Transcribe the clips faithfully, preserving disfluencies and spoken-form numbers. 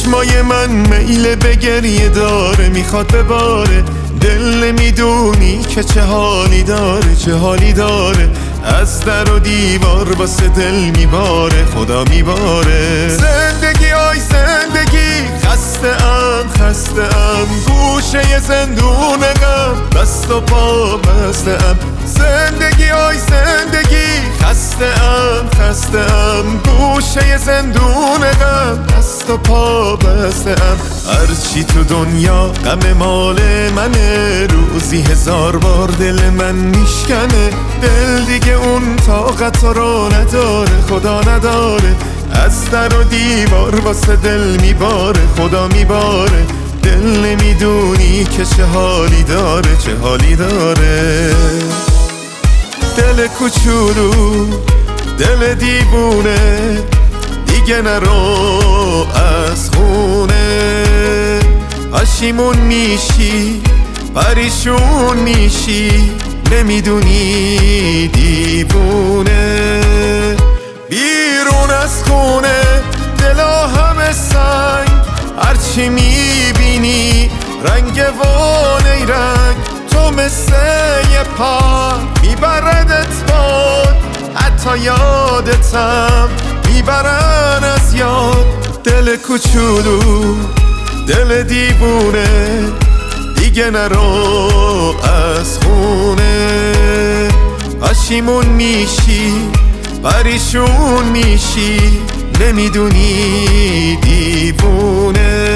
چشمای من میل به گریه داره، میخواد بباره. دل نمیدونی که چه حالی داره، چه حالی داره. از در و دیوار واسه دل میباره، خدا میباره. زندگی آی زندگی، خسته ام خسته ام، گوشه زندون غم، دست و پا بسته ام. زندگی آی زندگی، خسته ام خسته ام، گوشه زندون غم، دست و پا بسته ام. هرچی تو دنیا غم مال منه، روزی هزار بار دل من میشکنه. دل دیگه اون طاقت رو نداره، خدا نداره. از در و دیوار واسه دل میباره، خدا میباره. دل نمیدونی که چه حالی داره، چه حالی داره. دل کوچولو، دل دیوونه، دیگه نرو از خونه. پشیمون میشی، پریشون میشی، نمیدونی دیوونه. بیرون از خونه دلا همه سنگ، هرچی میبینی رنگ و نیرنگ. تو مثل یه پا میبردت باد، حتی یادتم میبرن از یاد. دل کوچولو، دل دیوونه، دیگه نرو از خونه. پشیمون میشی، پریشون میشی، نمیدونی دیوونه.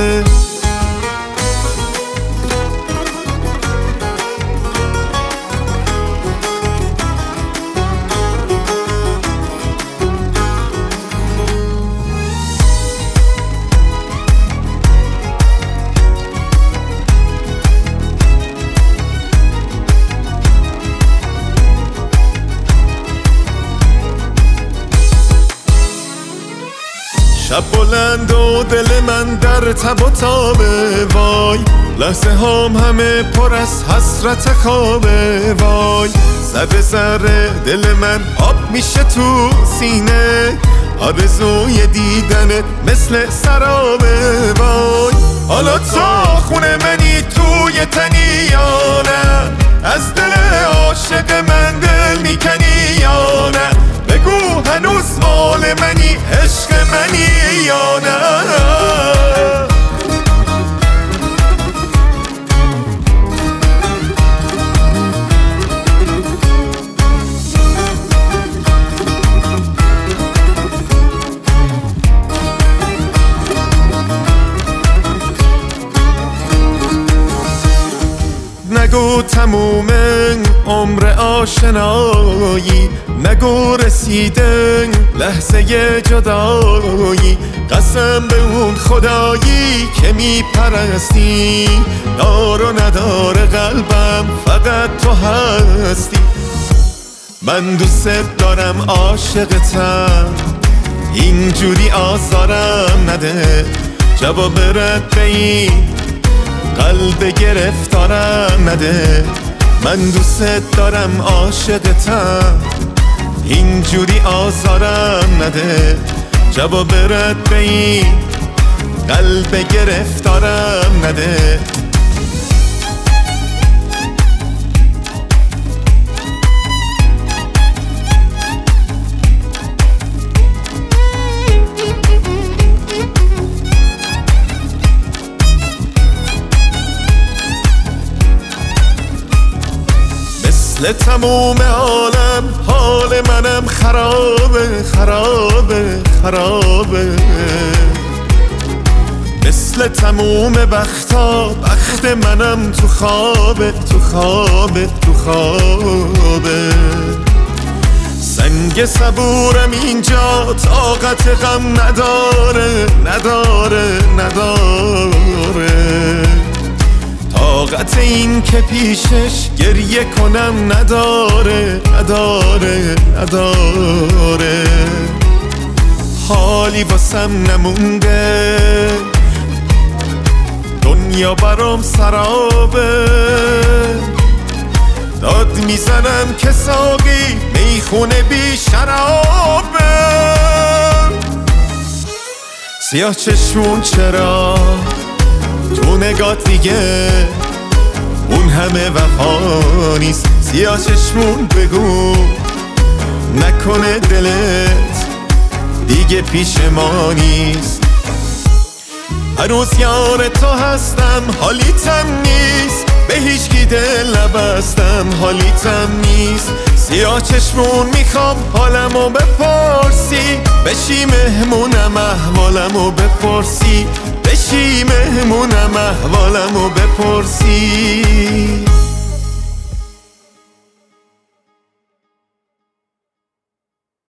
شب بلند و دل من در تب و تابه، وای. لحظه هام همه پر از حسرت خوابه، وای. ذره ذره دل من آب میشه تو سینه، آرزوی دیدنت مثل سرابه، وای. حالا تا خونه منی توی تنی یا نه، از دل عاشق من دل میکنی یا نه. بگو هنوز مال منی، عشق منی یا نه. نگو تموم عمر آشنایی، نگو رسیدن لحظه جدایی. قسم به اون خدایی که میپرستی، دار و ندار قلبم فقط تو هستی. من دوست دارم، عاشقتم، اینجوری آزارم نده. جواب رد به این قلب گرفتارم نده. من دوست دارم، عاشقتم، اینجوری آزارم نده. جواب رد به این قلب گرفتارم نده. مثل تموم عالم حال منم خرابه، خرابه، خرابه. مثل تموم بختا بخت منم تو خوابه، تو خوابه، تو خوابه. سنگ صبورم اینجا طاقت غم نداره، نداره، نداره. طاقت این که پیشش گریه کنم نداره، نداره، نداره. حالی واسم نمونده، دنیا برام سرابه. داد میزنم که ساقی میخونه بی شرابه. سیاه چشمون چرا تو نگات دیگه اون همه وفا نیست؟ سیاه چشمون بگو نکنه دلت دیگه پیش ما نیست. هنوز یار تو هستم حالیتم نیست، به هیچکی دل نبستم حالیتم نیست. سیاه چشمون میخوام حالمو بپرسی، بشی مهمونم احوالمو بپرسی، بشی مهمونم احوالمو بپرسی.